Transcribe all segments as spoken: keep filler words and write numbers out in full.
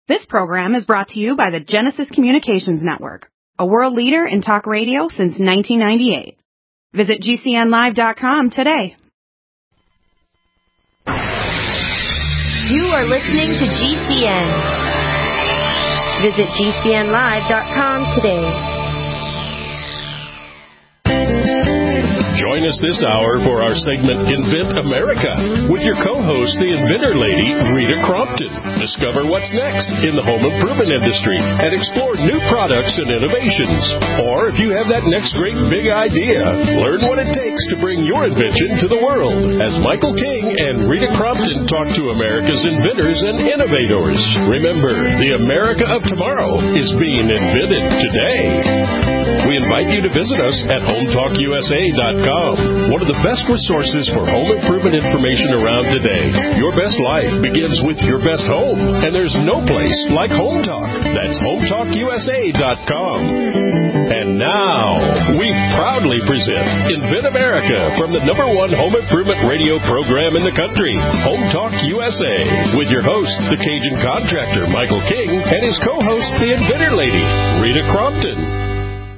This program is brought to you by the Genesis Communications Network, a world leader in talk radio since nineteen ninety-eight. Visit G C N live dot com today. You are listening to G C N. Visit G C N live dot com today. Join us this hour for our segment Invent America with your co-host, the inventor lady, Rita Crompton. Discover what's next in the home improvement industry and explore new products and innovations. Or if you have that next great big idea, learn what it takes to bring your invention to the world as Michael King and Rita Crompton talk to America's inventors and innovators. Remember, the America of tomorrow is being invented today. We invite you to visit us at home talk U S A dot com, one of the best resources for home improvement information around today. Your best life begins with your best home, and there's no place like Home Talk. That's home talk U S A dot com. And now, we proudly present Invent America from the number one home improvement radio program in the country, Home Talk U S A, with your host, the Cajun contractor, Michael King, and his co-host, the inventor lady, Rita Crompton.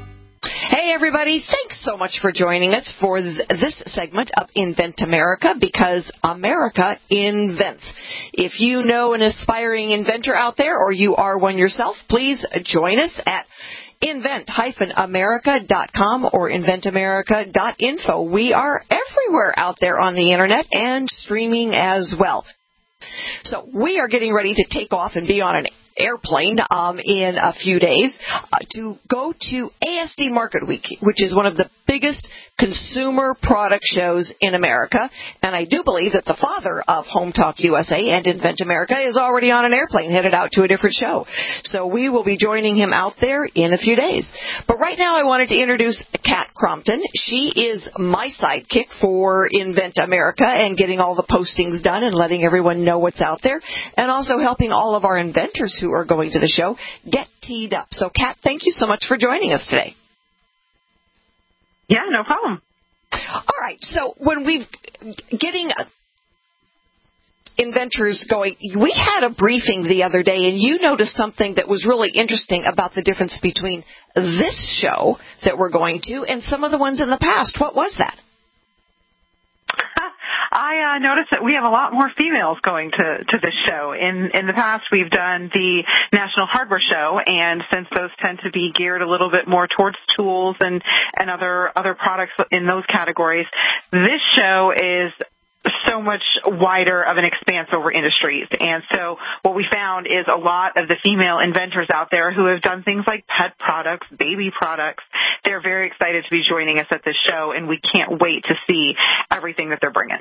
Hey, everybody. Thanks so much for joining us for th- this segment of Invent America, because America invents. If you know an aspiring inventor out there, or you are one yourself, please join us at invent america dot com or invent america dot info. We are everywhere out there on the Internet and streaming as well. So we are getting ready to take off and be on an airplane um, in a few days uh, to go to A S D Market Week, which is one of the biggest consumer product shows in America. And I do believe that the father of Home Talk U S A and Invent America is already on an airplane headed out to a different show. So we will be joining him out there in a few days. But right now I wanted to introduce Kat Crompton. She is my sidekick for Invent America and getting all the postings done and letting everyone know what's out there, and also helping all of our inventors who are going to the show get teed up. So, Kat, thank you so much for joining us today. Yeah, no problem. All right. So when we've getting inventors going, we had a briefing the other day, and you noticed something that was really interesting about the difference between this show that we're going to and some of the ones in the past. What was that? I uh, noticed that we have a lot more females going to, to this show. In in the past, we've done the National Hardware Show, and since those tend to be geared a little bit more towards tools and, and other, other products in those categories, this show is so much wider of an expanse over industries. And so what we found is a lot of the female inventors out there who have done things like pet products, baby products. They're very excited to be joining us at this show, and we can't wait to see everything that they're bringing.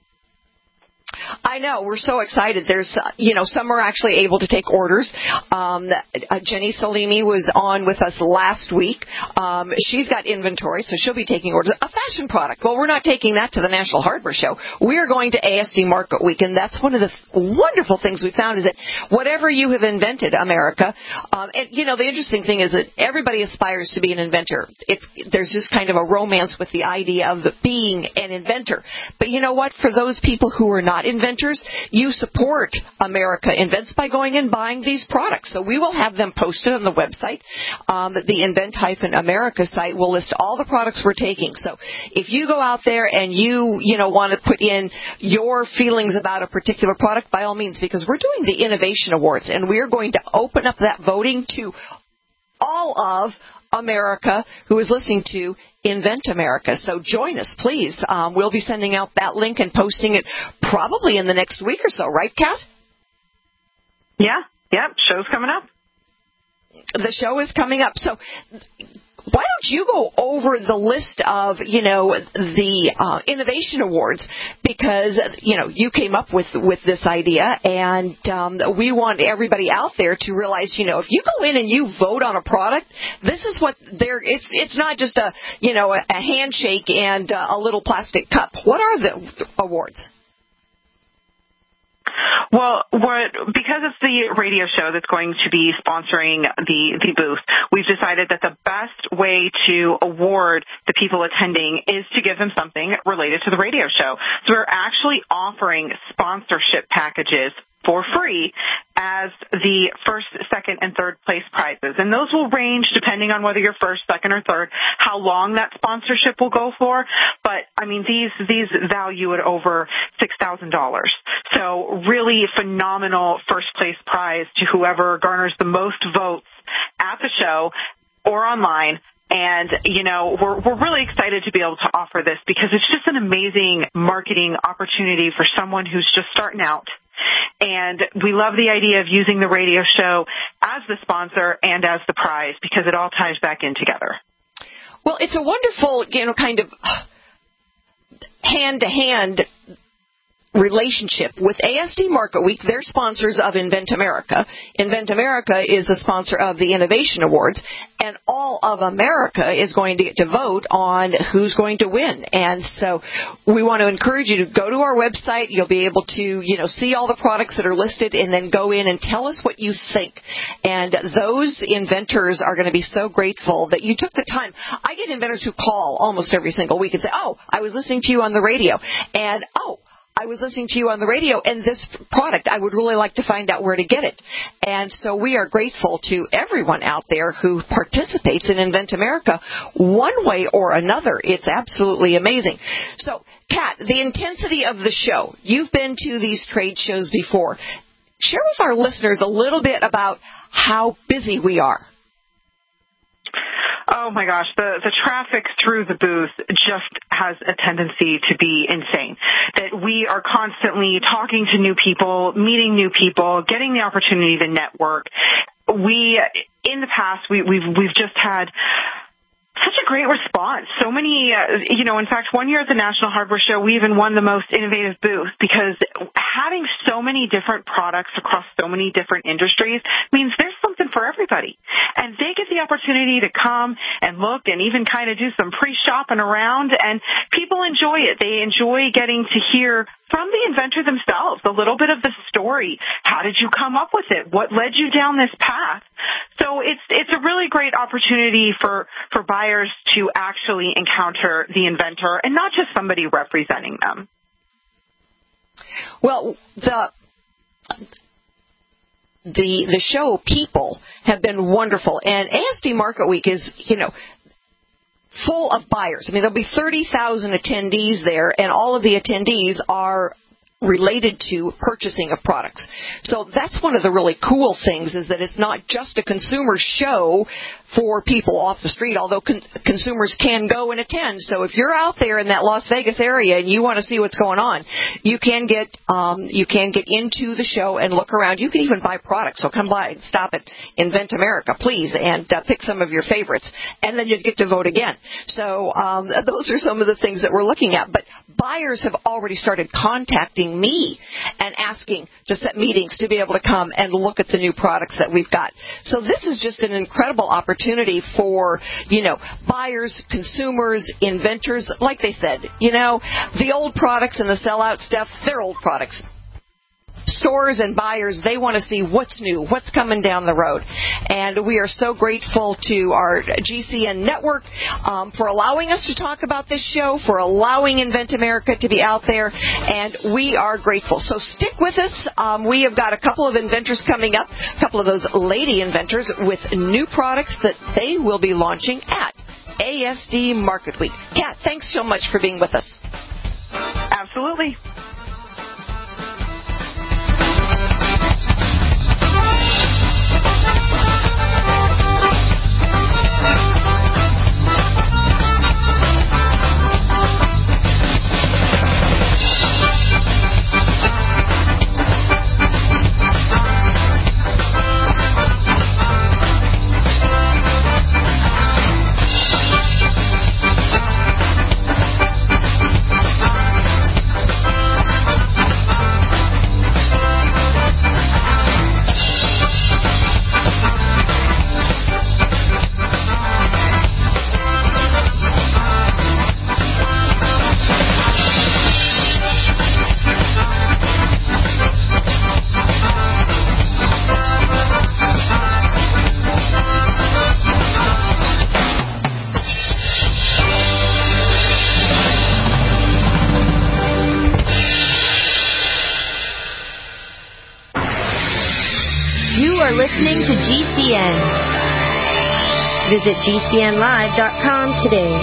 I know. We're so excited. There's, uh, you know, some are actually able to take orders. Um, uh, Jenny Salimi was on with us last week. Um, she's got inventory, so she'll be taking orders. A fashion product. Well, we're not taking that to the National Hardware Show. We're going to A S D Market Week, and that's one of the wonderful things we found is that whatever you have invented, America, um, and, you know, the interesting thing is that everybody aspires to be an inventor. It's, there's just kind of a romance with the idea of being an inventor. But you know what? For those people who are not inventors, you support America Invents by going and buying these products. So we will have them posted on the website. Um, the Invent America site will list all the products we're taking. So if you go out there and you, you know, want to put in your feelings about a particular product, by all means, because we're doing the Innovation Awards, and we're going to open up that voting to all of America who is listening to Invent America. So join us, please. Um, we'll be sending out that link and posting it probably in the next week or so. Right, Kat? Yeah. Yep. Show's coming up. The show is coming up. So why don't you go over the list of, you know, the uh, Innovation Awards, because, you know, you came up with, with this idea, and um, we want everybody out there to realize, you know, if you go in and you vote on a product, this is what they're, it's it's not just a, you know, a, a handshake and a little plastic cup. What are the awards? Well, what, because it's the radio show that's going to be sponsoring the, the booth, we've decided that the best way to award the people attending is to give them something related to the radio show. So we're actually offering sponsorship packages for free as the first, second, and third place prizes. And those will range depending on whether you're first, second, or third, how long that sponsorship will go for. But, I mean, these these value at over six thousand dollars. So really phenomenal first place prize to whoever garners the most votes at the show or online. And, you know, we're, we're really excited to be able to offer this because it's just an amazing marketing opportunity for someone who's just starting out. And we love the idea of using the radio show as the sponsor and as the prize because it all ties back in together. Well, it's a wonderful, you know, kind of hand-to-hand relationship with A S D Market Week. They're sponsors of Invent America. Invent America is a sponsor of the Innovation Awards, and all of America is going to get to vote on who's going to win. And so we want to encourage you to go to our website. You'll be able to, you know, see all the products that are listed and then go in and tell us what you think. And those inventors are going to be so grateful that you took the time. I get inventors who call almost every single week and say, oh, I was listening to you on the radio, and oh, I was listening to you on the radio, and this product, I would really like to find out where to get it. And so we are grateful to everyone out there who participates in Invent America one way or another. It's absolutely amazing. So, Kat, the intensity of the show. You've been to these trade shows before. Share with our listeners a little bit about how busy we are. Oh my gosh, the, the traffic through the booth just has a tendency to be insane. That we are constantly talking to new people, meeting new people, getting the opportunity to network. We, in the past, we, we've, we've just had such a great response. So many, uh, you know, in fact, one year at the National Hardware Show, we even won the most innovative booth because having so many different products across so many different industries means there's something for everybody. And they get the opportunity to come and look and even kind of do some pre-shopping around, and people enjoy it. They enjoy getting to hear from the inventor themselves a little bit of the story. How did you come up with it? What led you down this path? So it's it's a really great opportunity for, for buyers to actually encounter the inventor and not just somebody representing them. Well, the the the show people have been wonderful, and A S D Market Week is, you know, full of buyers. I mean, there'll be thirty thousand attendees there, and all of the attendees are related to purchasing of products. So that's one of the really cool things, is that it's not just a consumer show for people off the street, although con- consumers can go and attend. So if you're out there in that Las Vegas area and you want to see what's going on, you can get um, you can get into the show and look around. You can even buy products. So come by and stop at Invent America, please, and uh, pick some of your favorites, and then you get to vote again. So um, those are some of the things that we're looking at. But buyers have already started contacting me and asking to set meetings to be able to come and look at the new products that we've got. So this is just an incredible opportunity for, you know, buyers, consumers, inventors. Like they said, you know, the old products and the sellout stuff, they're old products. Stores and buyers, they want to see what's new, what's coming down the road. And we are so grateful to our G C N network um, for allowing us to talk about this show, for allowing Invent America to be out there, and we are grateful. So stick with us. Um, we have got a couple of inventors coming up, a couple of those lady inventors with new products that they will be launching at A S D Market Week. Kat, thanks so much for being with us. Absolutely. listening to G C N. Visit G C N live dot com today.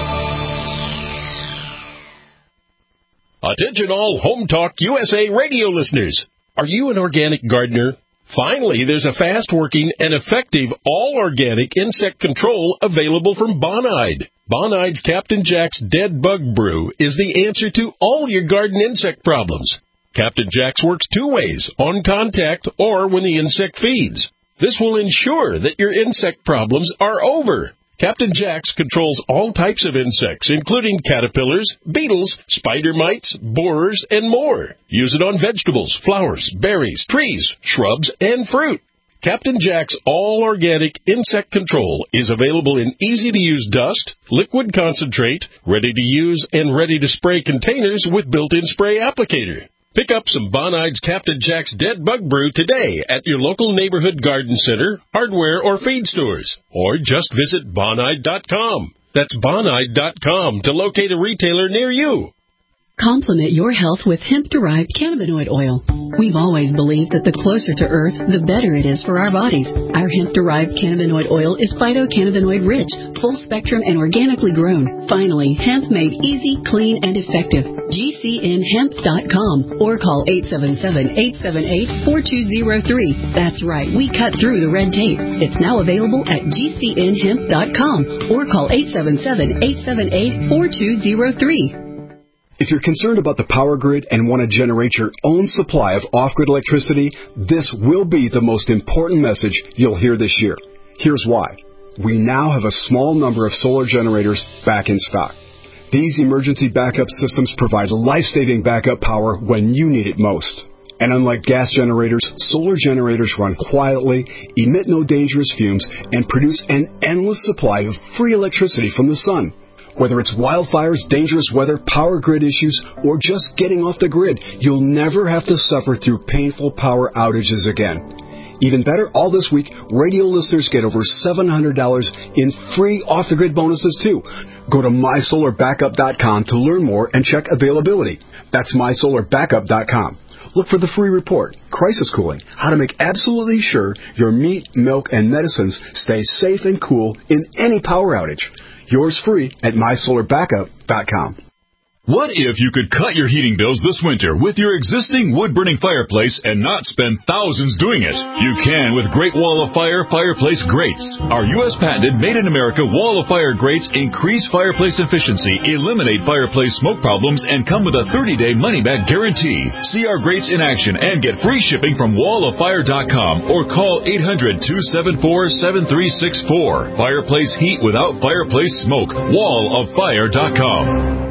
Attention all Home Talk U S A radio listeners. Are you an organic gardener? Finally, there's a fast-working and effective all-organic insect control available from Bonide. Bonide's Captain Jack's Dead Bug Brew is the answer to all your garden insect problems. Captain Jack's works two ways, on contact or when the insect feeds. This will ensure that your insect problems are over. Captain Jack's controls all types of insects, including caterpillars, beetles, spider mites, borers, and more. Use it on vegetables, flowers, berries, trees, shrubs, and fruit. Captain Jack's all-organic insect control is available in easy-to-use dust, liquid concentrate, ready-to-use and ready-to-spray containers with built-in spray applicator. Pick up some Bonide's Captain Jack's Dead Bug Brew today at your local neighborhood garden center, hardware, or feed stores. Or just visit Bonide dot com. That's Bonide dot com to locate a retailer near you. Complement your health with hemp-derived cannabinoid oil. We've always believed that the closer to Earth, the better it is for our bodies. Our hemp-derived cannabinoid oil is phytocannabinoid-rich, full-spectrum, and organically grown. Finally, hemp made easy, clean, and effective. G C N hemp dot com or call eight seven seven, eight seven eight, four two zero three. That's right, we cut through the red tape. It's now available at G C N hemp dot com or call eight seven seven, eight seven eight, four two zero three. If you're concerned about the power grid and want to generate your own supply of off-grid electricity, this will be the most important message you'll hear this year. Here's why. We now have a small number of solar generators back in stock. These emergency backup systems provide life-saving backup power when you need it most. And unlike gas generators, solar generators run quietly, emit no dangerous fumes, and produce an endless supply of free electricity from the sun. Whether it's wildfires, dangerous weather, power grid issues, or just getting off the grid, you'll never have to suffer through painful power outages again. Even better, all this week, radio listeners get over seven hundred dollars in free off-the-grid bonuses, too. Go to my solar backup dot com to learn more and check availability. That's my solar backup dot com. Look for the free report, Crisis Cooling, how to make absolutely sure your meat, milk, and medicines stay safe and cool in any power outage. Yours free at my solar backup dot com. What if you could cut your heating bills this winter with your existing wood-burning fireplace and not spend thousands doing it? You can with Great Wall of Fire fireplace grates. Our U S patented made-in-America Wall of Fire grates increase fireplace efficiency, eliminate fireplace smoke problems, and come with a thirty-day money-back guarantee. See our grates in action and get free shipping from wall of fire dot com or call eight hundred, two seven four, seven three six four. Fireplace heat without fireplace smoke. wall of fire dot com.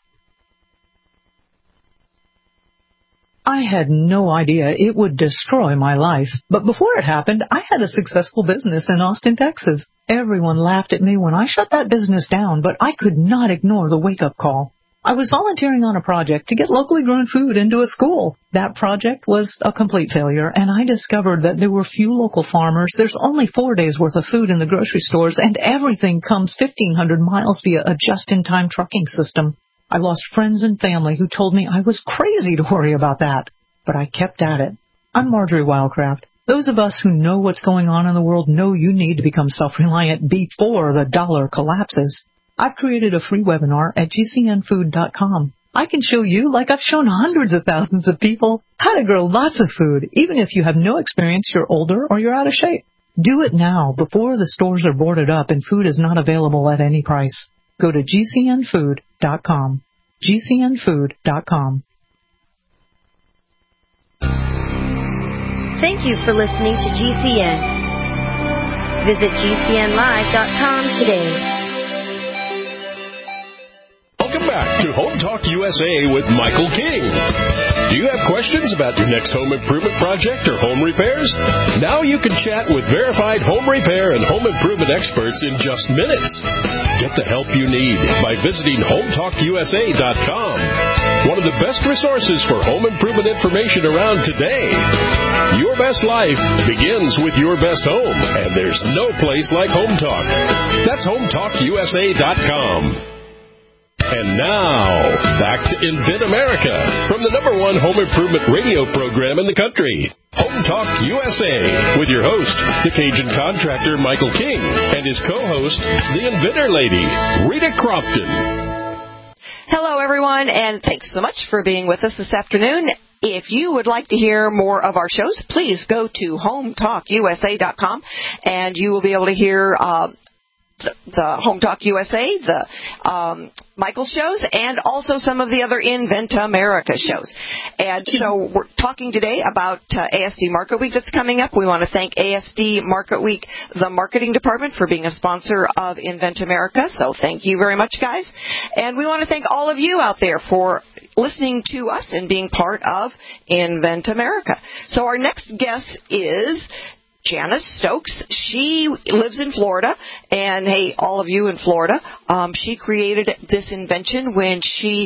I had no idea it would destroy my life. But before it happened, I had a successful business in Austin, Texas. Everyone laughed at me when I shut that business down, but I could not ignore the wake-up call. I was volunteering on a project to get locally grown food into a school. That project was a complete failure, and I discovered that there were few local farmers. There's only four days' worth of food in the grocery stores, and everything comes fifteen hundred miles via a just-in-time trucking system. I lost friends and family who told me I was crazy to worry about that. But I kept at it. I'm Marjorie Wildcraft. Those of us who know what's going on in the world know you need to become self-reliant before the dollar collapses. I've created a free webinar at G C N food dot com. I can show you, like I've shown hundreds of thousands of people, how to grow lots of food, even if you have no experience, you're older, or you're out of shape. Do it now, before the stores are boarded up and food is not available at any price. Go to G C N food dot com. G C N food dot com. Thank you for listening to G C N. Visit G C N live dot com today. Welcome back to Home Talk U S A with Michael King. Do you have questions about your next home improvement project or home repairs? Now you can chat with verified home repair and home improvement experts in just minutes. Get the help you need by visiting home talk U S A dot com. One of the best resources for home improvement information around today. Your best life begins with your best home, and there's no place like Home Talk. That's home talk U S A dot com. And now, back to Invent America from the number one home improvement radio program in the country, Home Talk U S A, with your host, the Cajun contractor Michael King, and his co-host, the Inventor Lady, Rita Crompton. Hello, everyone, and thanks so much for being with us this afternoon. If you would like to hear more of our shows, please go to home talk U S A dot com, and you will be able to hear uh, the, the Home Talk U S A, the um, Michael shows, and also some of the other Invent America shows. And so we're talking today about uh, A S D Market Week that's coming up. We want to thank A S D Market Week, the marketing department, for being a sponsor of Invent America. So thank you very much, guys. And we want to thank all of you out there for listening to us and being part of Invent America. So our next guest is Janice Stokes. She lives in Florida, and hey, all of you in Florida, um, she created this invention when she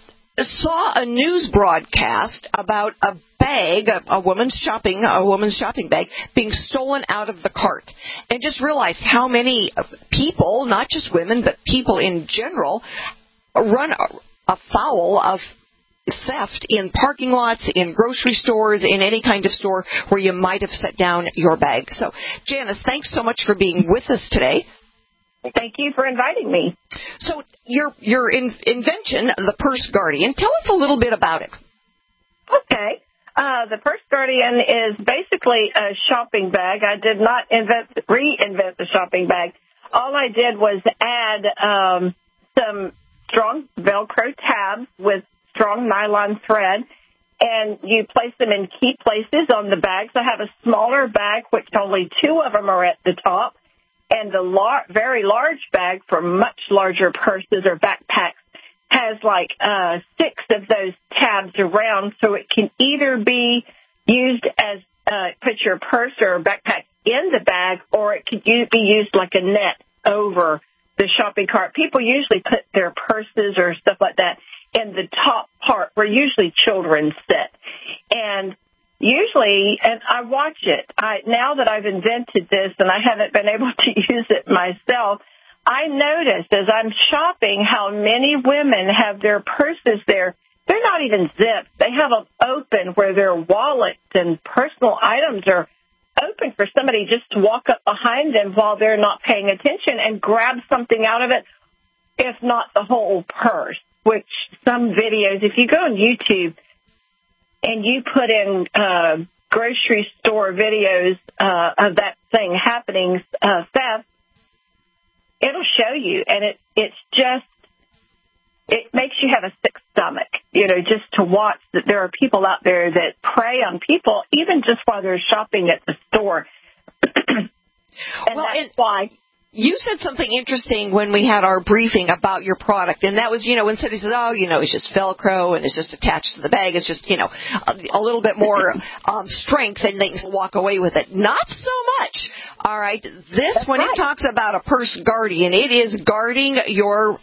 saw a news broadcast about a bag, a, a woman's shopping, a woman's shopping bag being stolen out of the cart, and just realized how many people, not just women, but people in general, run afoul of theft in parking lots, in grocery stores, in any kind of store where you might have set down your bag. So, Janice, thanks so much for being with us today. Thank you for inviting me. So, your your in, invention, the Purse Guardian, tell us a little bit about it. Okay. Uh, the Purse Guardian is basically a shopping bag. I did not invent, reinvent the shopping bag. All I did was add um, some strong Velcro tabs with strong nylon thread, and you place them in key places on the bags. I have a smaller bag, which only two of them are at the top, and the lar- very large bag for much larger purses or backpacks has like uh, six of those tabs around, so it can either be used as uh, put your purse or backpack in the bag, or it could be used like a net over the shopping cart. People usually put their purses or stuff like that in the top part where usually children sit. And usually, and I watch it, I, now that I've invented this and I haven't been able to use it myself, I notice as I'm shopping how many women have their purses there. They're not even zipped. They have them open where their wallets and personal items are open for somebody just to walk up behind them while they're not paying attention and grab something out of it, if not the whole purse. Which some videos, if you go on YouTube and you put in uh, grocery store videos uh, of that thing happening, uh, theft, it'll show you. And it it's just, it makes you have a sick stomach, you know, just to watch that there are people out there that prey on people, even just while they're shopping at the store. and well, that's and- why... You said something interesting when we had our briefing about your product, and that was, you know, when somebody says, oh, you know, it's just Velcro and it's just attached to the bag, it's just, you know, a, a little bit more um, strength and they can walk away with it. Not so much. All right. This, That's when right. it talks about a Purse Guardian, it is guarding your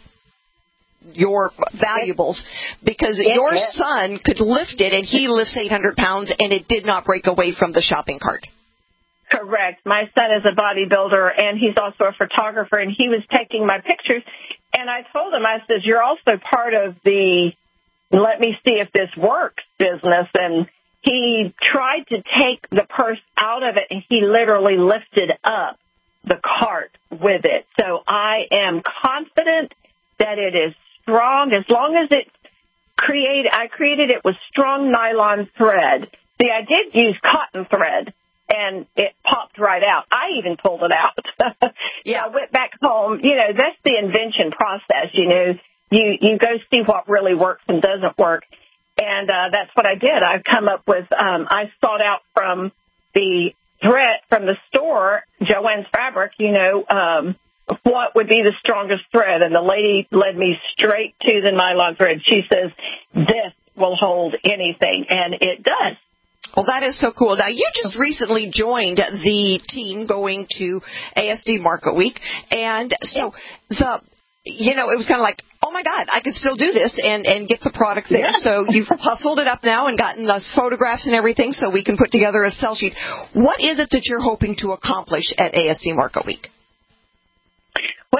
your valuables, because It your is. son could lift it, and he lifts eight hundred pounds, and it did not break away from the shopping cart. Correct. My son is a bodybuilder, and he's also a photographer, and he was taking my pictures. And I told him, I said, you're also part of the let me see if this works business. And he tried to take the purse out of it, and he literally lifted up the cart with it. So I am confident that it is strong. As long as it's created, I created it with strong nylon thread. See, I did use cotton thread. And it popped right out. I even pulled it out. Yeah, I went back home. You know, that's the invention process. You know, you you go see what really works and doesn't work, and uh, that's what I did. I've come up with. Um, I sought out from the thread from the store, Joann's Fabric. You know, um, what would be the strongest thread? And the lady led me straight to the nylon thread. She says, "This will hold anything," and it does. Well, that is so cool. Now, you just recently joined the team going to A S D Market Week, and so the, you know, it was kind of like, oh my God, I could still do this and, and get the product there. Yeah. So you've hustled it up now and gotten those photographs and everything so we can put together a sell sheet. What is it that you're hoping to accomplish at A S D Market Week? Well,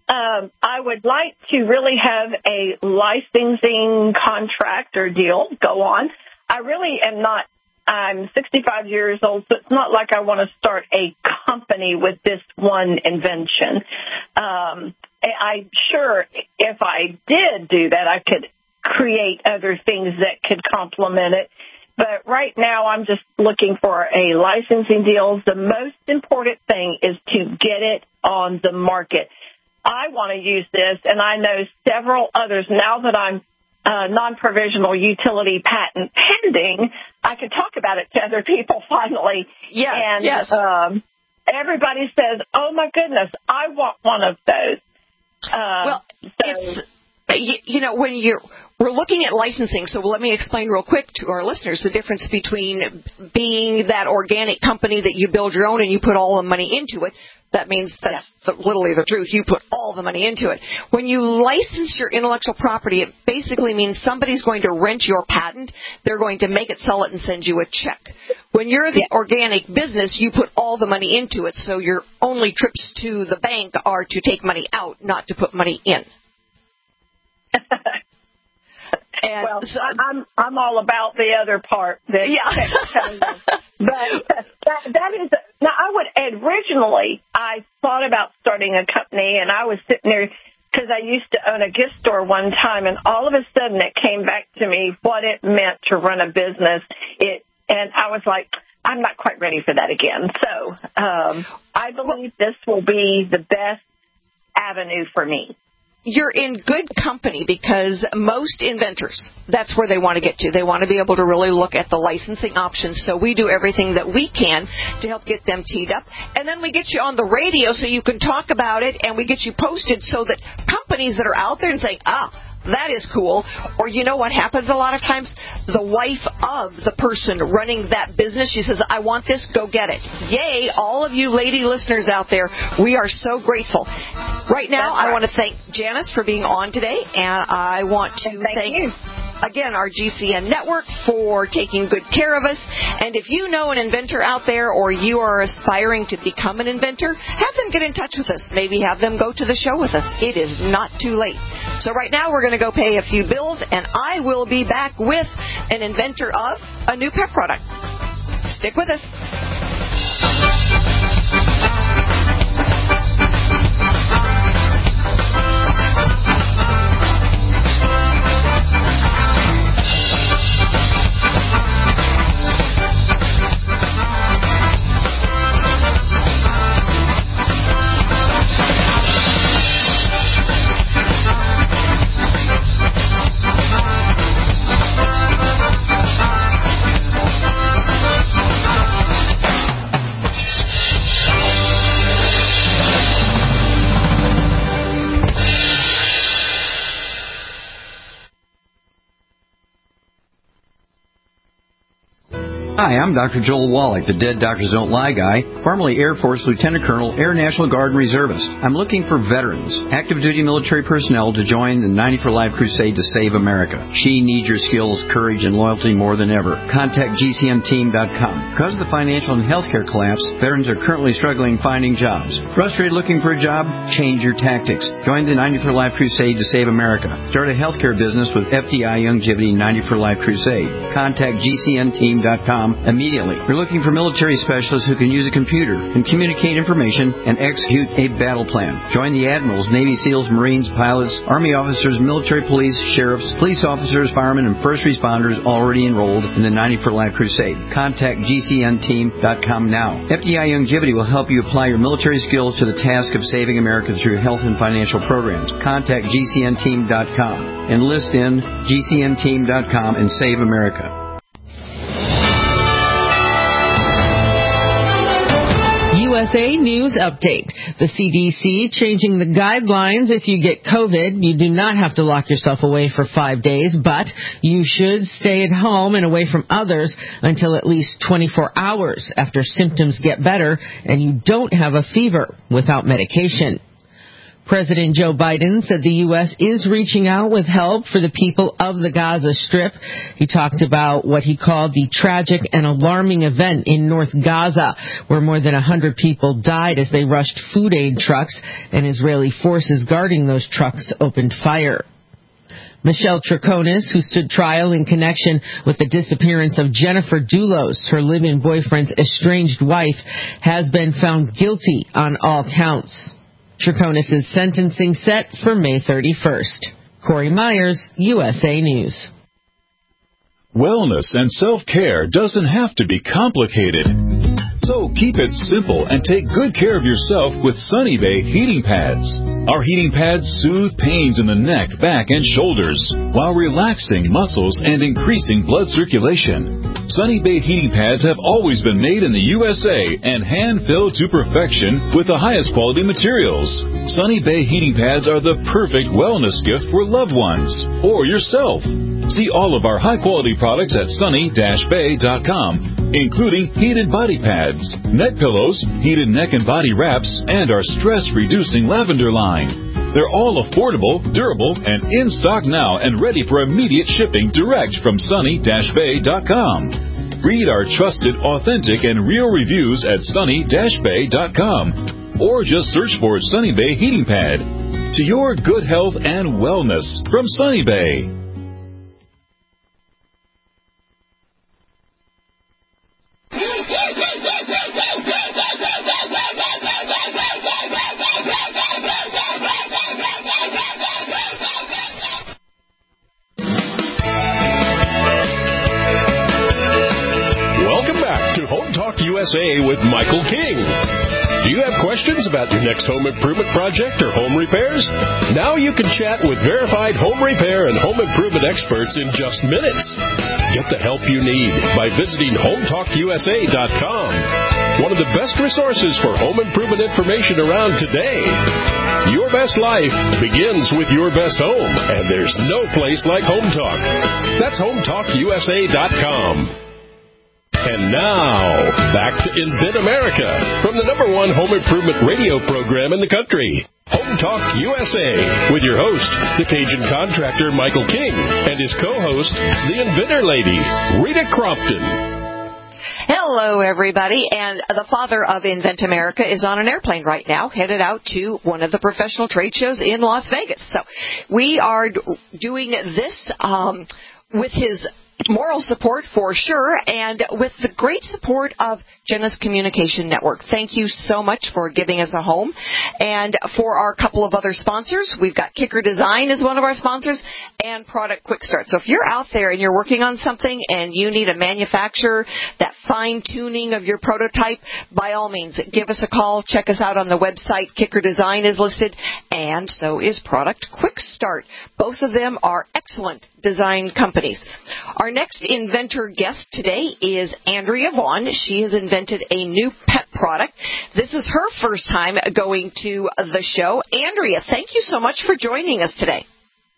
um, I would like to really have a licensing contract or deal go on. I really am not, I'm sixty-five years old, so it's not like I want to start a company with this one invention. Um, I'm sure if I did do that, I could create other things that could complement it. But right now, I'm just looking for a licensing deal. The most important thing is to get it on the market. I want to use this, and I know several others. Now that I'm uh, non-provisional utility patent pending, I can talk about it to other people finally. Yes, and yes. Um, everybody says, oh, my goodness, I want one of those. Uh, well, so, it's, you know, when you're, we're looking at licensing, so let me explain real quick to our listeners the difference between being that organic company that you build your own and you put all the money into it. That means that's the, literally the truth. You put all the money into it. When you license your intellectual property, it basically means somebody's going to rent your patent. They're going to make it, sell it, and send you a check. When you're the organic business, you put all the money into it, so your only trips to the bank are to take money out, not to put money in. And well, so, I'm I'm all about the other part. That, yeah. But that, that is now. I would originally I thought about starting a company, and I was sitting there because I used to own a gift store one time, and all of a sudden it came back to me what it meant to run a business. It and I was like, I'm not quite ready for that again. So um, I believe this will be the best avenue for me. You're in good company because most inventors, that's where they want to get to. They want to be able to really look at the licensing options. So we do everything that we can to help get them teed up. And then we get you on the radio so you can talk about it, and we get you posted so that companies that are out there and saying, ah, that is cool. Or you know what happens a lot of times? The wife of the person running that business, she says, I want this, go get it. Yay, all of you lady listeners out there, we are so grateful. Right now, right. I want to thank Janice for being on today, and I want to thank, thank you. again, our G C N network for taking good care of us. And if you know an inventor out there or you are aspiring to become an inventor, have them get in touch with us. Maybe have them go to the show with us. It is not too late. So right now we're going to go pay a few bills, and I will be back with an inventor of a new pet product. Stick with us. Hi, I'm Doctor Joel Wallach, the Dead Doctors Don't Lie guy, formerly Air Force Lieutenant Colonel, Air National Guard and Reservist. I'm looking for veterans, active duty military personnel to join the ninety for Life crusade to save America. She needs your skills, courage, and loyalty more than ever. Contact G C N team dot com. Because of the financial and healthcare collapse, veterans are currently struggling finding jobs. Frustrated looking for a job? Change your tactics. Join the ninety for Life crusade to save America. Start a healthcare business with F D I Youngevity ninety for Life crusade. Contact G C N team dot com immediately. We're looking for military specialists who can use a computer and communicate information and execute a battle plan. Join the admirals, Navy SEALs, Marines, pilots, Army officers, military police, sheriffs, police officers, firemen, and first responders already enrolled in the ninety for Life crusade. Contact G C N team dot com now. F D I Youngevity will help you apply your military skills to the task of saving America through health and financial programs. Contact G C N team dot com. Enlist in G C N team dot com and save America. U S A News Update. The C D C changing the guidelines. If you get COVID, you do not have to lock yourself away for five days, but you should stay at home and away from others until at least twenty-four hours after symptoms get better and you don't have a fever without medication. President Joe Biden said the U S is reaching out with help for the people of the Gaza Strip. He talked about what he called the tragic and alarming event in North Gaza, where more than one hundred people died as they rushed food aid trucks, and Israeli forces guarding those trucks opened fire. Michelle Troconis, who stood trial in connection with the disappearance of Jennifer Dulos, her live-in boyfriend's estranged wife, has been found guilty on all counts. Troconis' sentencing set for May thirty-first. Corey Myers, U S A News. Wellness and self-care doesn't have to be complicated. So keep it simple and take good care of yourself with Sunny Bay heating pads. Our heating pads soothe pains in the neck, back, and shoulders while relaxing muscles and increasing blood circulation. Sunny Bay heating pads have always been made in the U S A and hand-filled to perfection with the highest quality materials. Sunny Bay heating pads are the perfect wellness gift for loved ones or yourself. See all of our high-quality products at sunny dash bay dot com, including heated body pads, neck pillows, heated neck and body wraps, and our stress-reducing lavender line. They're all affordable, durable, and in stock now and ready for immediate shipping direct from sunny dash bay dot com. Read our trusted, authentic, and real reviews at sunny dash bay dot com or just search for Sunny Bay Heating Pad. To your good health and wellness from Sunny Bay. U S A with Michael King. Do you have questions about your next home improvement project or home repairs? Now you can chat with verified home repair and home improvement experts in just minutes. Get the help you need by visiting home talk U S A dot com. One of the best resources for home improvement information around today. Your best life begins with your best home, and there's no place like Home Talk. That's home talk U S A dot com. And now, back to Invent America from the number one home improvement radio program in the country, Home Talk U S A, with your host, the Cajun contractor Michael King, and his co-host, the Inventor Lady, Rita Crompton. Hello, everybody, and the father of Invent America is on an airplane right now, headed out to one of the professional trade shows in Las Vegas. So we are doing this um, with his moral support for sure, and with the great support of Genesis Communication Network. Thank you so much for giving us a home. And for our couple of other sponsors, we've got Kicker Design as one of our sponsors, and Product Quick Start. So if you're out there and you're working on something and you need a manufacturer, that fine-tuning of your prototype, by all means, give us a call. Check us out on the website. Kicker Design is listed, and so is Product Quick Start. Both of them are excellent design companies. Our next inventor guest today is Andrea Vaughn. She has invented a new pet product. This is her first time going to the show. Andrea, thank you so much for joining us today.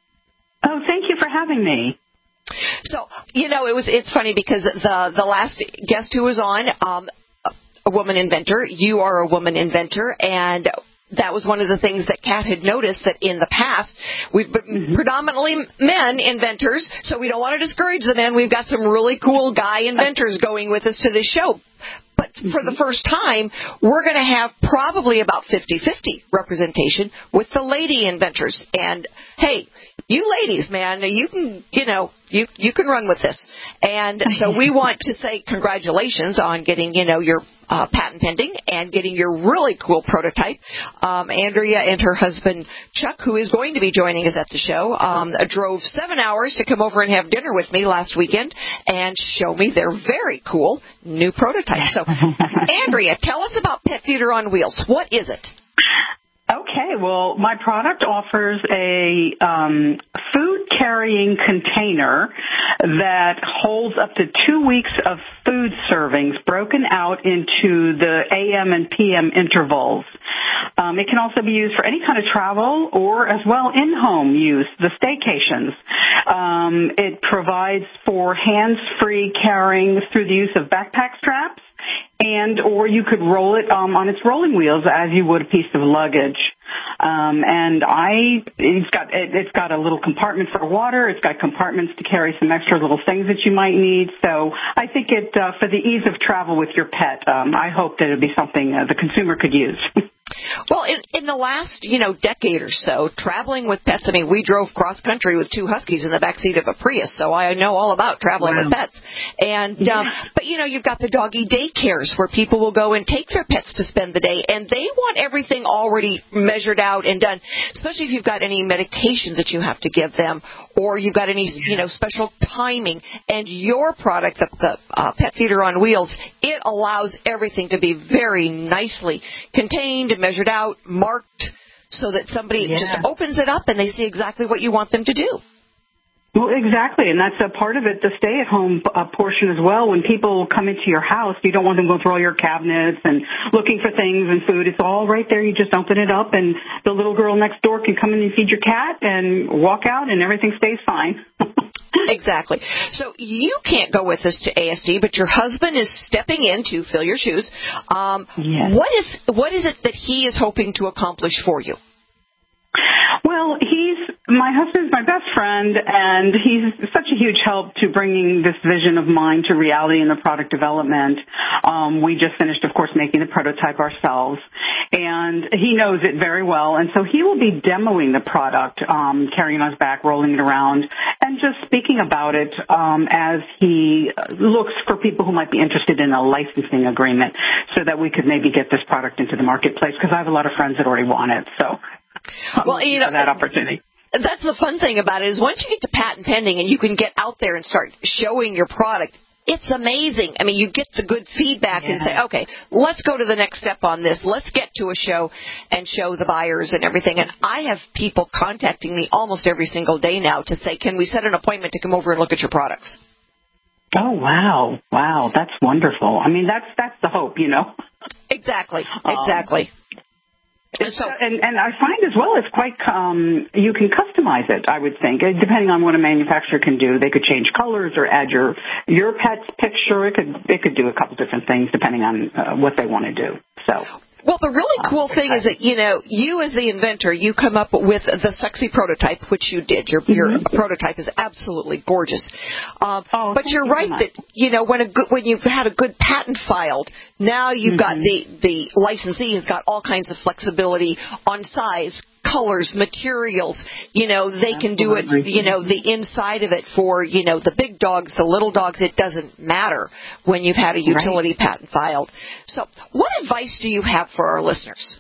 Oh, thank you for having me. So, you know, it was it's funny because the the last guest who was on, um, a woman inventor, you are a woman inventor, and that was one of the things that Kat had noticed, that in the past, we've been mm-hmm. predominantly men inventors, so we don't want to discourage the men. We've got some really cool guy inventors going with us to this show. But for the first time, we're going to have probably about fifty-fifty representation with the lady inventors. And, hey, you ladies, man, you can, you know, you you can run with this. And so we want to say congratulations on getting, you know, your uh, patent pending and getting your really cool prototype. Um, Andrea and her husband, Chuck, who is going to be joining us at the show, um, drove seven hours to come over and have dinner with me last weekend and show me their very cool new prototype. So, Andrea, tell us about Pet Feeder on Wheels. What is it? Okay, well, my product offers a um, food-carrying container that holds up to two weeks of food servings broken out into the A M and P M intervals. Um, it can also be used for any kind of travel or as well in-home use, the staycations. Um, it provides for hands-free carrying through the use of backpack straps, and or you could roll it um, on its rolling wheels as you would a piece of luggage. Um, and I, it's got, it, it's got a little compartment for water. It's got compartments to carry some extra little things that you might need. So I think it, uh, for the ease of travel with your pet, um, I hope that it'd be something uh, the consumer could use. Well, in, in the last, you know, decade or so, traveling with pets, I mean, we drove cross-country with two huskies in the backseat of a Prius, so I know all about traveling wow. with pets. And, yeah. um, but, you know, you've got the doggy daycares where people will go and take their pets to spend the day, and they want everything already measured out and done, especially if you've got any medications that you have to give them, or you've got any, you know, special timing. And your product, the, the uh, Pet Feeder on Wheels, it allows everything to be very nicely contained, measured out, marked, so that somebody yeah. just opens it up and they see exactly what you want them to do. Well, exactly, and that's a part of it, the stay-at-home uh, portion as well. When people come into your house, you don't want them going through all your cabinets and looking for things and food. It's all right there. You just open it up, and the little girl next door can come in and feed your cat and walk out, and everything stays fine. Exactly. So you can't go with us to A S D, but your husband is stepping in to fill your shoes. Um, yes. What is what is it that he is hoping to accomplish for you? Well, he's my husband's my best friend, and he's such a huge help to bringing this vision of mine to reality in the product development. Um, we just finished, of course, making the prototype ourselves, and he knows it very well. And so he will be demoing the product, um, carrying on his back, rolling it around, and just speaking about it um, as he looks for people who might be interested in a licensing agreement so that we could maybe get this product into the marketplace, because I have a lot of friends that already want it. So well, you know, that opportunity. That's the fun thing about it, is once you get to patent pending and you can get out there and start showing your product, it's amazing. I mean, you get the good feedback yeah. and say, okay, let's go to the next step on this. Let's get to a show and show the buyers and everything. And I have people contacting me almost every single day now to say, can we set an appointment to come over and look at your products? Oh, wow. Wow, that's wonderful. I mean, that's that's the hope, you know. Exactly, exactly. Um, So, and, and I find as well it's quite, um, you can customize it, I would think, depending on what a manufacturer can do. They could change colors or add your your pet's picture. It could it could do a couple different things depending on uh, what they want to do. So. Well, the really cool thing is that, you know, you as the inventor, you come up with the sexy prototype, which you did. Your, mm-hmm. your prototype is absolutely gorgeous. Um, oh, but you're you right that, you know, when a good, when you've had a good patent filed, now you've mm-hmm. got the, the licensee has got all kinds of flexibility on size, colors, materials. You know, they Absolutely. Can do it, you know, the inside of it for, you know, the big dogs, the little dogs. It doesn't matter when you've had a utility right. patent filed. So what advice do you have for our listeners?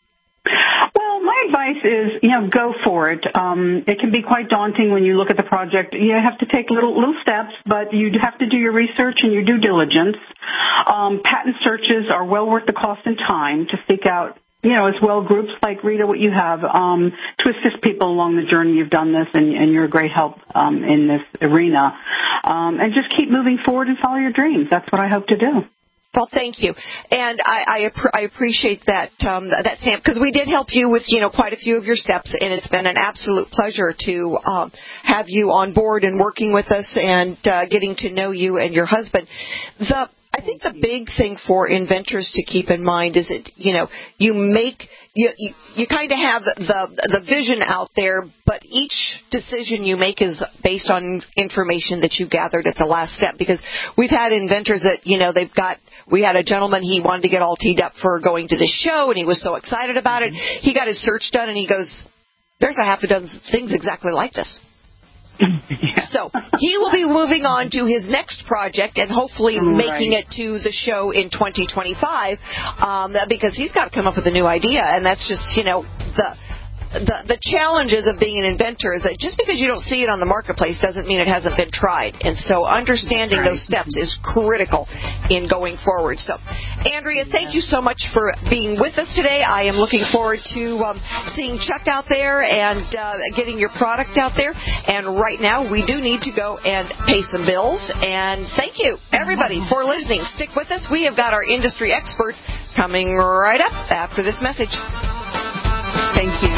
Well, my advice is, you know, go for it. Um, it can be quite daunting when you look at the project. You have to take little little steps, but you have to do your research and your due diligence. Um, patent searches are well worth the cost and time to seek out, you know, as well groups like Rita, what you have, um, to assist people along the journey. You've done this, and, and you're a great help um, in this arena. Um, and just keep moving forward and follow your dreams. That's what I hope to do. Well, thank you, and I, I, I appreciate that um, that Sam, because we did help you with, you know, quite a few of your steps, and it's been an absolute pleasure to um, have you on board and working with us and uh, getting to know you and your husband. The I think the big thing for inventors to keep in mind is that, you know, you make, you, you, you kind of have the, the vision out there, but each decision you make is based on information that you gathered at the last step. Because we've had inventors that, you know, they've got, we had a gentleman, he wanted to get all teed up for going to this show, and he was so excited about it. He got his search done, and he goes, there's a half a dozen things exactly like this. Yeah. So he will be moving on to his next project and hopefully right. making it to the show in twenty twenty-five um, because he's got to come up with a new idea, and that's just, you know, the the the challenges of being an inventor is that just because you don't see it on the marketplace doesn't mean it hasn't been tried. And so understanding right. those steps is critical in going forward. So, Andrea, thank you so much for being with us today. I am looking forward to um, seeing Chuck out there and uh, getting your product out there. And right now, we do need to go and pay some bills. And thank you, everybody, for listening. Stick with us. We have got our industry expert coming right up after this message. Thank you.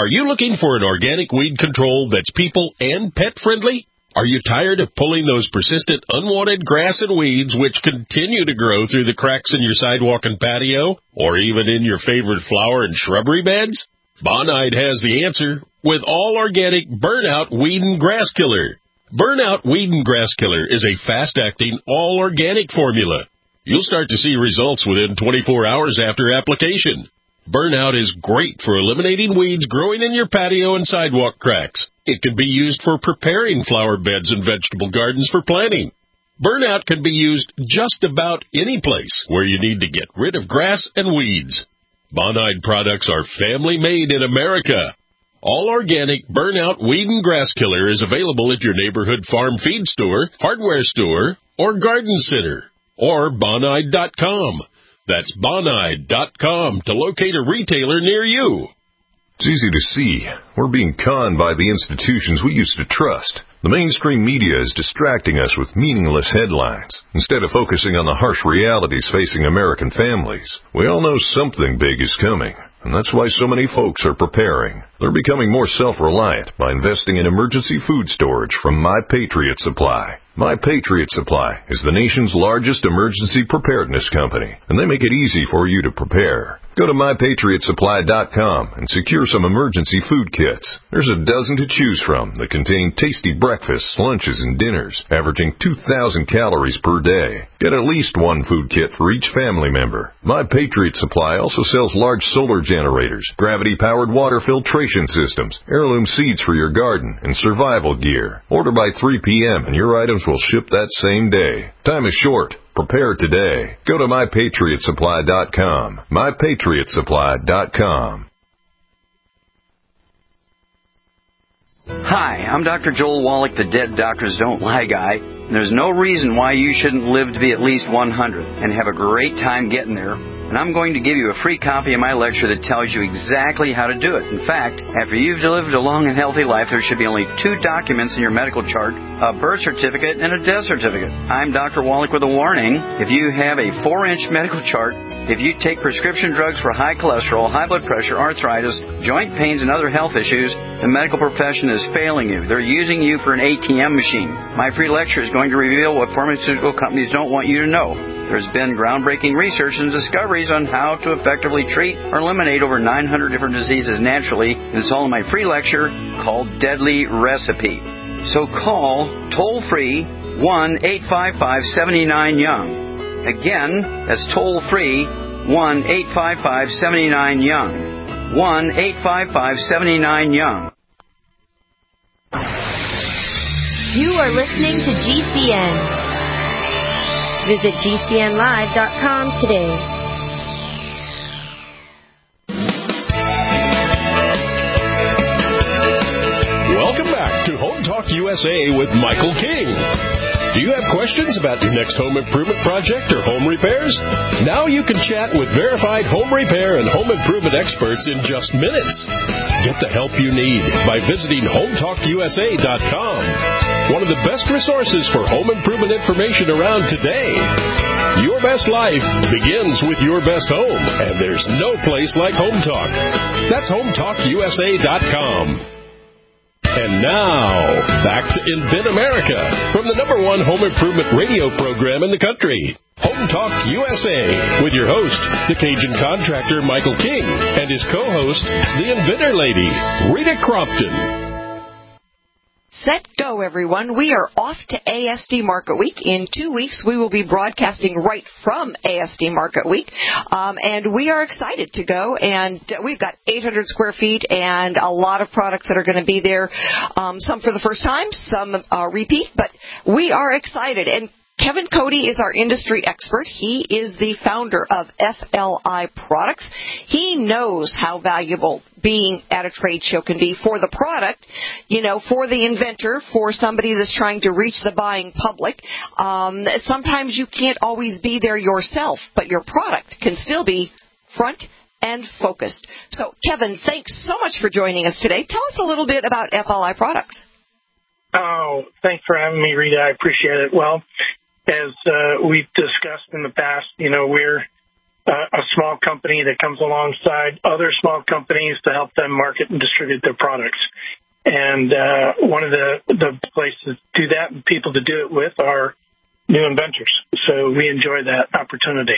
Are you looking for an organic weed control that's people and pet friendly? Are you tired of pulling those persistent unwanted grass and weeds which continue to grow through the cracks in your sidewalk and patio, or even in your favorite flower and shrubbery beds? Bonide has the answer with all organic Burnout Weed and Grass Killer. Burnout Weed and Grass Killer is a fast-acting, all-organic formula. You'll start to see results within twenty-four hours after application. Burnout is great for eliminating weeds growing in your patio and sidewalk cracks. It can be used for preparing flower beds and vegetable gardens for planting. Burnout can be used just about any place where you need to get rid of grass and weeds. Bonide products are family-made in America. All organic Burnout Weed and Grass Killer is available at your neighborhood farm feed store, hardware store, or garden center, or bonide dot com. That's bonide dot com to locate a retailer near you. It's easy to see. We're being conned by the institutions we used to trust. The mainstream media is distracting us with meaningless headlines instead of focusing on the harsh realities facing American families. We all know something big is coming, and that's why so many folks are preparing. They're becoming more self-reliant by investing in emergency food storage from My Patriot Supply. My Patriot Supply is the nation's largest emergency preparedness company, and they make it easy for you to prepare. Go to my patriot supply dot com and secure some emergency food kits. There's a dozen to choose from that contain tasty breakfasts, lunches, and dinners, averaging two thousand calories per day. Get at least one food kit for each family member. My Patriot Supply also sells large solar generators, gravity-powered water filtration systems, heirloom seeds for your garden, and survival gear. Order by three p.m. and your items will ship that same day. Time is short. Prepare today. Go to my patriot supply dot com. my patriot supply dot com. Hi, I'm Doctor Joel Wallach, the Dead Doctors Don't Lie guy. And there's no reason why you shouldn't live to be at least one hundred and have a great time getting there. And I'm going to give you a free copy of my lecture that tells you exactly how to do it. In fact, after you've lived a long and healthy life, there should be only two documents in your medical chart, a birth certificate and a death certificate. I'm Doctor Wallach with a warning. If you have a four-inch medical chart, if you take prescription drugs for high cholesterol, high blood pressure, arthritis, joint pains, and other health issues, the medical profession is failing you. They're using you for an A T M machine. My free lecture is going to reveal what pharmaceutical companies don't want you to know. There's been groundbreaking research and discoveries on how to effectively treat or eliminate over nine hundred different diseases naturally, and it's all in my free lecture called Deadly Recipe. So call toll-free one eight five five seven nine young. Again, that's toll-free one eight five five seven nine young. one eight five five seven nine young. You are listening to G C N. Visit G C N live dot com today. Welcome back to Home Talk U S A with Michael King. Do you have questions about your next home improvement project or home repairs? Now you can chat with verified home repair and home improvement experts in just minutes. Get the help you need by visiting home talk U S A dot com. One of the best resources for home improvement information around today. Your best life begins with your best home, and there's no place like Home Talk. That's home talk U S A dot com. And now, back to Invent America from the number one home improvement radio program in the country, Home Talk U S A, with your host, the Cajun contractor Michael King, and his co-host, the Inventor Lady, Rita Crompton. Set go, everyone. We are off to A S D Market Week. In two weeks, we will be broadcasting right from A S D Market Week. Um, and we are excited to go. And we've got eight hundred square feet and a lot of products that are going to be there. Um, some for the first time, some uh, repeat. But we are excited. And Kevin Cody is our industry expert. He is the founder of F L I Products. He knows how valuable being at a trade show can be for the product, you know, for the inventor, for somebody that's trying to reach the buying public. Um, sometimes you can't always be there yourself, but your product can still be front and focused. So, Kevin, thanks so much for joining us today. Tell us a little bit about F L I Products. Oh, thanks for having me, Rita. I appreciate it. Well, as uh, we've discussed in the past, you know, we're uh, a small company that comes alongside other small companies to help them market and distribute their products. And uh, one of the, the places to do that and people to do it with are new inventors. So we enjoy that opportunity.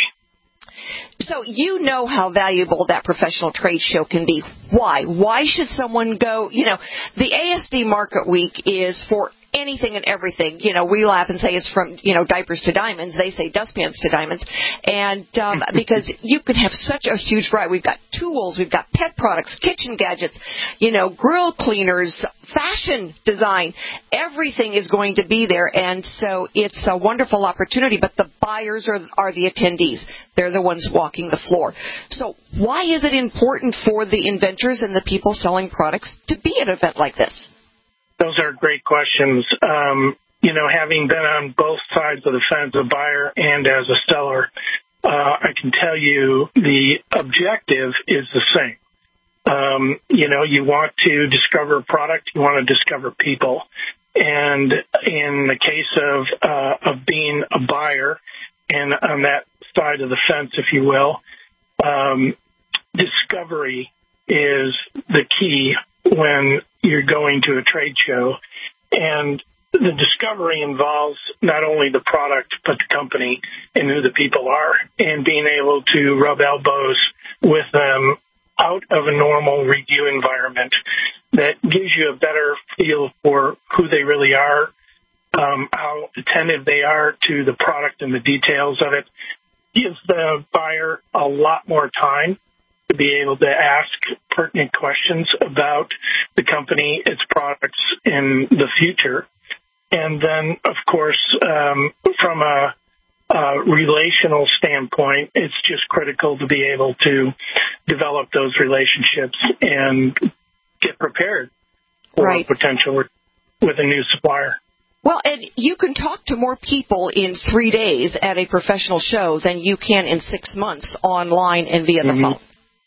So you know how valuable that professional trade show can be. Why? Why should someone go? You know, the A S D Market Week is for anything and everything. You know, we laugh and say it's from, you know, diapers to diamonds. They say dustpans to diamonds. And um, because you can have such a huge variety. We've got tools, we've got pet products, kitchen gadgets, you know, grill cleaners, fashion design. Everything is going to be there. And so it's a wonderful opportunity. But the buyers are, are the attendees. They're the ones walking the floor. So why is it important for the inventors and the people selling products to be at an event like this? Those are great questions. Um, you know, having been on both sides of the fence, a buyer and as a seller, uh, I can tell you the objective is the same. Um, you know, you want to discover a product, you want to discover people. And in the case of, uh, of being a buyer and on that side of the fence, if you will, um, discovery is the key when you're going to a trade show. And the discovery involves not only the product, but the company and who the people are, and being able to rub elbows with them out of a normal review environment that gives you a better feel for who they really are, um, how attentive they are to the product and the details of it. Gives the buyer a lot more time to be able to ask pertinent questions about the company, its products, in the future. And then, of course, um, from a, a relational standpoint, it's just critical to be able to develop those relationships and get prepared for right. potential with a new supplier. Well, and you can talk to more people in three days at a professional show than you can in six months online and via the mm-hmm. phone.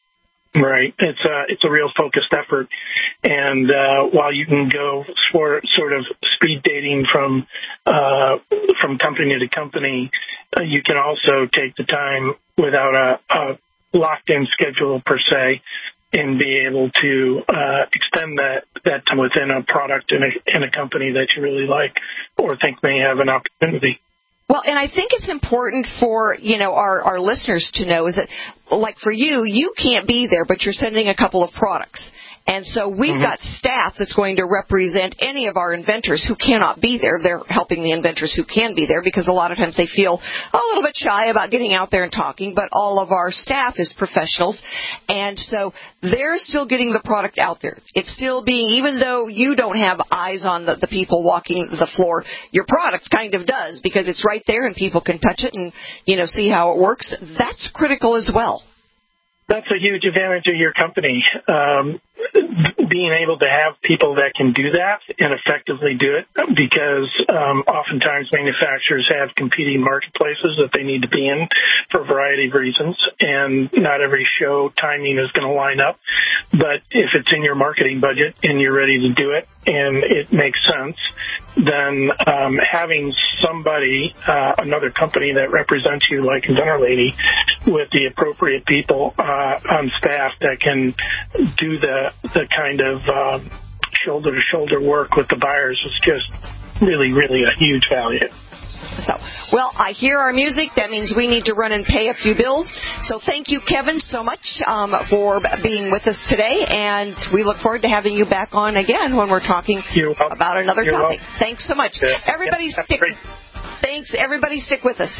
Right. It's a, it's a real focused effort. And uh, while you can go for sort of speed dating from uh, from company to company, uh, you can also take the time without a, a locked-in schedule per se and be able to uh, extend that, that time within a product in a, in a company that you really like or think may have an opportunity. Well, and I think it's important for, you know, our, our listeners to know is that, like for you, you can't be there, but you're sending a couple of products. And so we've mm-hmm. got staff that's going to represent any of our inventors who cannot be there. They're helping the inventors who can be there because a lot of times they feel a little bit shy about getting out there and talking, but all of our staff is professionals. And so they're still getting the product out there. It's still being, even though you don't have eyes on the, the people walking the floor, your product kind of does because it's right there and people can touch it and, you know, see how it works. That's critical as well. That's a huge advantage of your company, um, being able to have people that can do that and effectively do it, because um, oftentimes manufacturers have competing marketplaces that they need to be in for a variety of reasons, and not every show timing is going to line up. But if it's in your marketing budget and you're ready to do it and it makes sense, then um, having somebody, uh, another company that represents you like Inventor Lady with the appropriate people uh, on staff that can do the, the kind of um, shoulder-to-shoulder work with the buyers is just really, really a huge value. So, well, I hear our music. That means we need to run and pay a few bills. So thank you, Kevin, so much um, for being with us today. And we look forward to having you back on again when we're talking about another You're topic. welcome. Thanks so much. Yeah. Everybody yeah, stick. Great. Thanks. Everybody stick with us.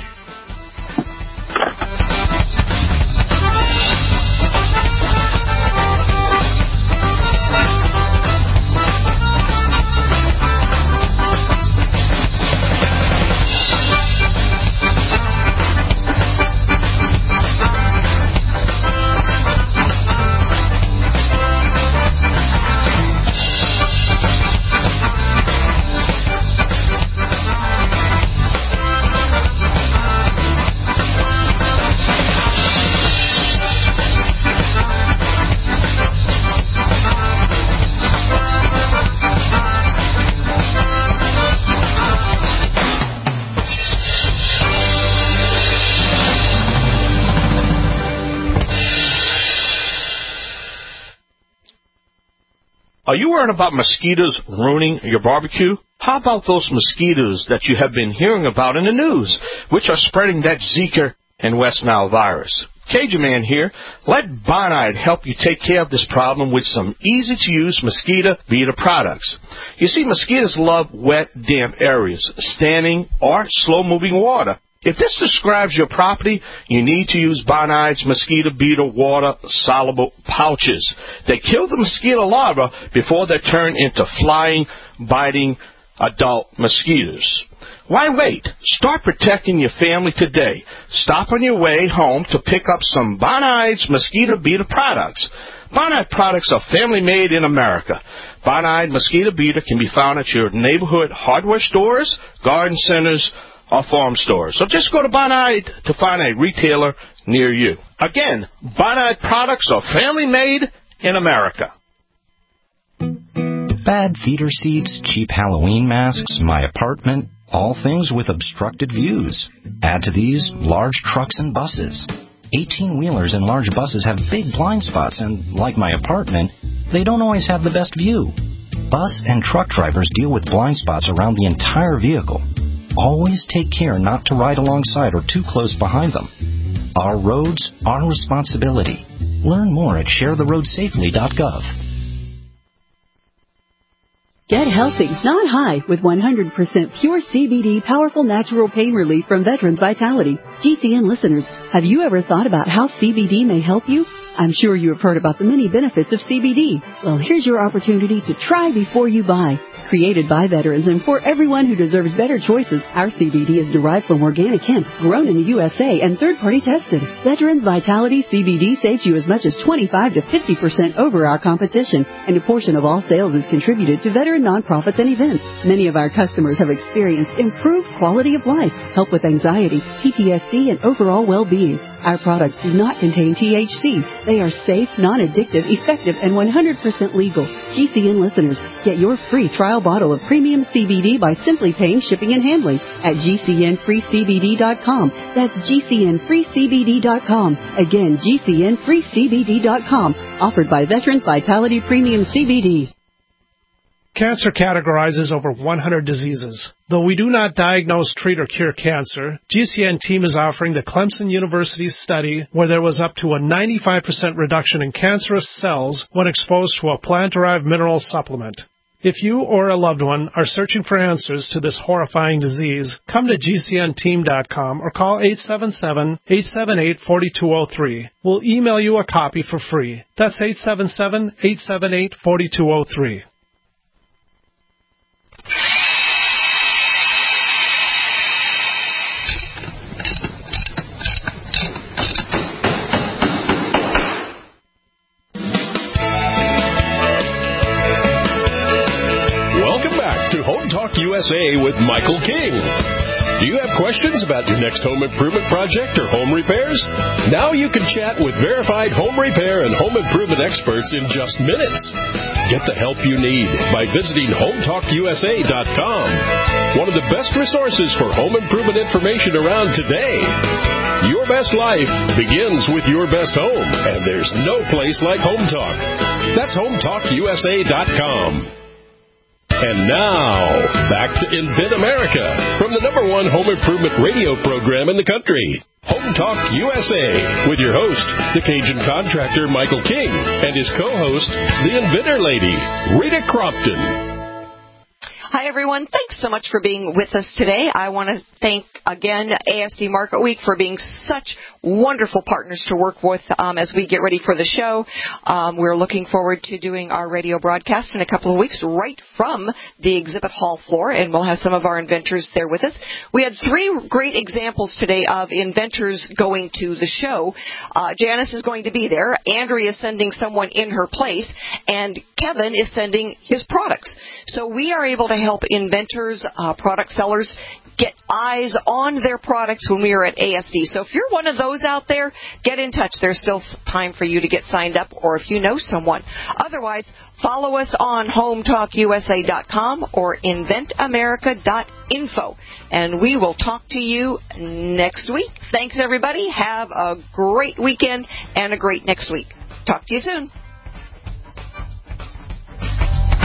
Are you worried about mosquitoes ruining your barbecue? How about those mosquitoes that you have been hearing about in the news, which are spreading that Zika and West Nile virus? Cajun Man here. Let Bonide help you take care of this problem with some easy-to-use mosquito beater products. You see, mosquitoes love wet, damp areas, standing or slow-moving water. If this describes your property, you need to use Bonide's mosquito beater water soluble pouches. They kill the mosquito larvae before they turn into flying, biting adult mosquitoes. Why wait? Start protecting your family today. Stop on your way home to pick up some Bonide's mosquito beater products. Bonide products are family-made in America. Bonide mosquito beater can be found at your neighborhood hardware stores, garden centers, or farm stores. So just go to Bonide to find a retailer near you. Again, Bonide products are family-made in America. Bad theater seats, cheap Halloween masks, my apartment, all things with obstructed views. Add to these large trucks and buses. eighteen-wheelers and large buses have big blind spots, and like my apartment, they don't always have the best view. Bus and truck drivers deal with blind spots around the entire vehicle. Always take care not to ride alongside or too close behind them. Our roads, our responsibility. Learn more at share the road safely dot gov. Get healthy, not high, with one hundred percent pure C B D powerful natural pain relief from Veterans Vitality. G C N listeners, have you ever thought about how C B D may help you? I'm sure you have heard about the many benefits of C B D. Well, here's your opportunity to try before you buy. Created by veterans and for everyone who deserves better choices, our C B D is derived from organic hemp, grown in the U S A, and third-party tested. Veterans Vitality C B D saves you as much as twenty-five to fifty percent over our competition, and a portion of all sales is contributed to veteran nonprofits and events. Many of our customers have experienced improved quality of life, help with anxiety, P T S D, and overall well-being. Our products do not contain T H C. They are safe, non-addictive, effective, and one hundred percent legal. G C N listeners, get your free trial bottle of premium C B D by simply paying shipping and handling at G C N free C B D dot com. That's G C N free C B D dot com. Again, G C N free C B D dot com. Offered by Veterans Vitality Premium C B D. Cancer categorizes over one hundred diseases. Though we do not diagnose, treat, or cure cancer, G C N team is offering the Clemson University study where there was up to a ninety-five percent reduction in cancerous cells when exposed to a plant-derived mineral supplement. If you or a loved one are searching for answers to this horrifying disease, come to G C N team dot com or call eight seven seven, eight seven eight, four two zero three. We'll email you a copy for free. That's eight seven seven, eight seven eight, four two zero three. U S A with Michael King. Do you have questions about your next home improvement project or home repairs? Now you can chat with verified home repair and home improvement experts in just minutes. Get the help you need by visiting home talk U S A dot com. One of the best resources for home improvement information around today. Your best life begins with your best home, and there's no place like Home Talk. That's home talk U S A dot com. And now, back to Invent America from the number one home improvement radio program in the country, Home Talk U S A, with your host, the Cajun contractor Michael King, and his co-host, the Inventor Lady, Rita Crompton. Hi, everyone. Thanks so much for being with us today. I want to thank, again, A S D Market Week for being such wonderful partners to work with um, as we get ready for the show. Um, we're looking forward to doing our radio broadcast in a couple of weeks right from the exhibit hall floor, and we'll have some of our inventors there with us. We had three great examples today of inventors going to the show. Uh, Janice is going to be there. Andrea is sending someone in her place, and Kevin is sending his products. So we are able to help inventors, uh, product sellers, get eyes on their products when we are at A S D. So if you're one of those out there, get in touch. There's still time for you to get signed up, or if you know someone. Otherwise, follow us on home talk U S A dot com or invent america dot info. And we will talk to you next week. Thanks, everybody. Have a great weekend and a great next week. Talk to you soon.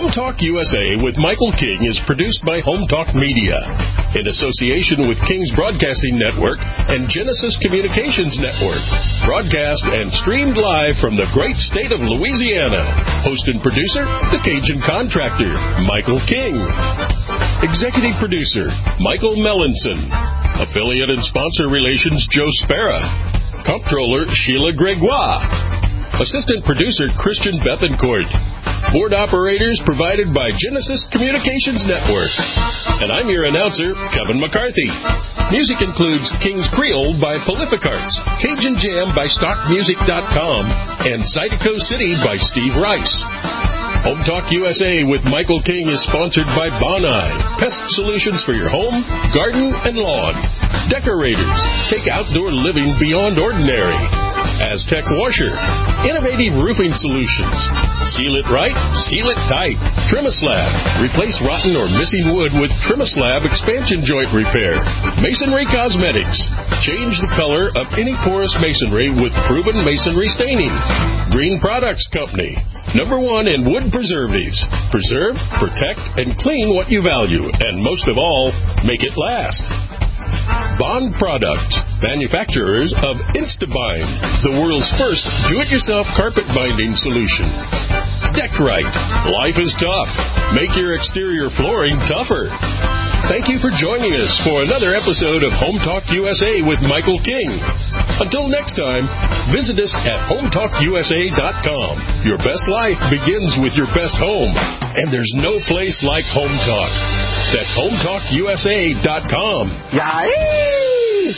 Home Talk U S A with Michael King is produced by Home Talk Media in association with King's Broadcasting Network and Genesis Communications Network. Broadcast and streamed live from the great state of Louisiana. Host and producer, the Cajun Contractor, Michael King. Executive producer, Michael Mellinson. Affiliate and sponsor relations, Joe Spera. Comptroller, Sheila Gregoire. Assistant producer, Christian Bethencourt. Board operators provided by Genesis Communications Network. And I'm your announcer, Kevin McCarthy. Music includes King's Creole by Prolificarts, Cajun Jam by stock music dot com, and Zydeco City by Steve Rice. Home Talk U S A with Michael King is sponsored by Bonai, pest solutions for your home, garden, and lawn. Decorators, take outdoor living beyond ordinary. Aztec Washer, innovative roofing solutions. Seal it right, seal it tight. Trimislab, replace rotten or missing wood with Trimislab expansion joint repair. Masonry Cosmetics, change the color of any porous masonry with proven masonry staining. Green Products Company, number one in wood preservatives. Preserve, protect, and clean what you value, and most of all, make it last. Bond Products, manufacturers of Instabind, the world's first do-it-yourself carpet binding solution. Deckrite, life is tough. Make your exterior flooring tougher. Thank you for joining us for another episode of Home Talk U S A with Michael King. Until next time, visit us at home talk U S A dot com. Your best life begins with your best home, and there's no place like Home Talk. That's home talk U S A dot com. Yay!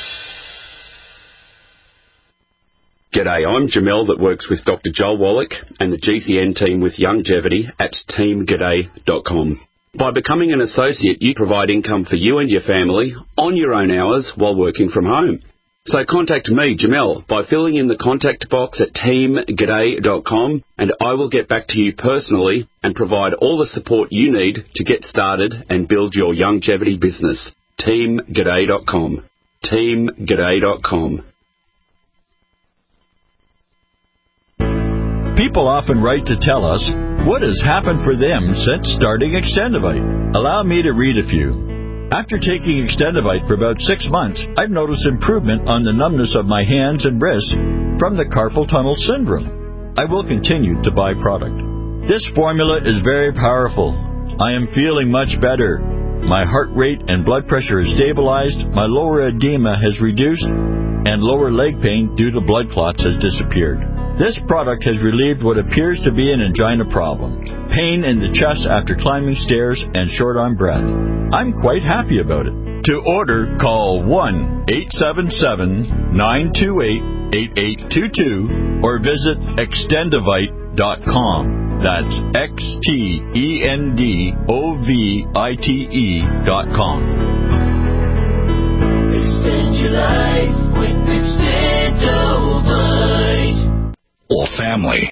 G'day, I'm Jamel that works with Doctor Joel Wallach and the G C N team with Longevity at team g'day dot com. By becoming an associate, you provide income for you and your family on your own hours while working from home. So contact me, Jamel, by filling in the contact box at team g'day dot com, and I will get back to you personally and provide all the support you need to get started and build your longevity business. team g'day dot com. team g'day dot com. People often write to tell us what has happened for them since starting Extendivite. Allow me to read a few. After taking Extendivite for about six months, I've noticed improvement on the numbness of my hands and wrists from the carpal tunnel syndrome. I will continue to buy product. This formula is very powerful. I am feeling much better. My heart rate and blood pressure is stabilized, my lower edema has reduced, and lower leg pain due to blood clots has disappeared. This product has relieved what appears to be an angina problem, pain in the chest after climbing stairs, and short on breath. I'm quite happy about it. To order, call one eight seven seven, nine two eight, eight eight two two or visit extendivite dot com. That's X T E N D O V I T E dot com. Extend your life with Extendivite. Family.